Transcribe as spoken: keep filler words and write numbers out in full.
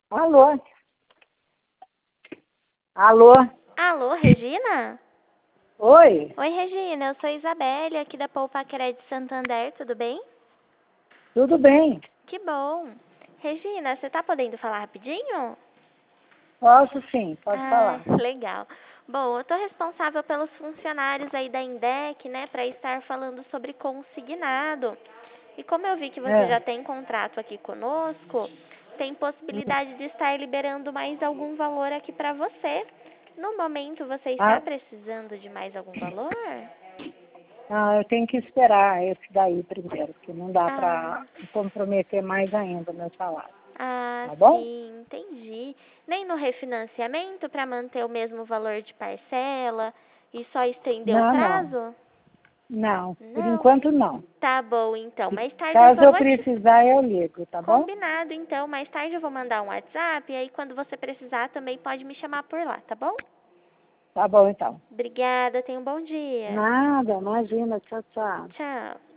Alô? Alô? Alô, Regina? Oi? Oi, Regina, eu sou Isabelle, aqui da Poupaqueré de Santander, tudo bem? Tudo bem? Que bom. Regina, você tá podendo falar rapidinho? Posso sim, pode Ah, falar. legal. Bom, eu tô responsável pelos funcionários aí da Indec, né, para estar falando sobre consignado. E como eu vi que você É. já tem contrato aqui conosco, tem possibilidade de estar liberando mais algum valor aqui para você. No momento, você está Ah, precisando de mais algum valor? ah, eu tenho que esperar esse daí primeiro, porque não dá Ah, para comprometer mais ainda o meu salário. ah, Tá bom? sim, entendi. Nem no refinanciamento para manter o mesmo valor de parcela e só estender o Não, não. prazo? Não, por Não. enquanto não. Tá bom, então. Mais tarde eu Caso só eu vou te... precisar, eu ligo, tá bom? Combinado, então. Mais tarde eu vou mandar um WhatsApp e aí quando você precisar também pode me chamar por lá, tá bom? Tá bom, então. Obrigada, tenha um bom dia. Nada, imagina. Tchau, tchau. Tchau.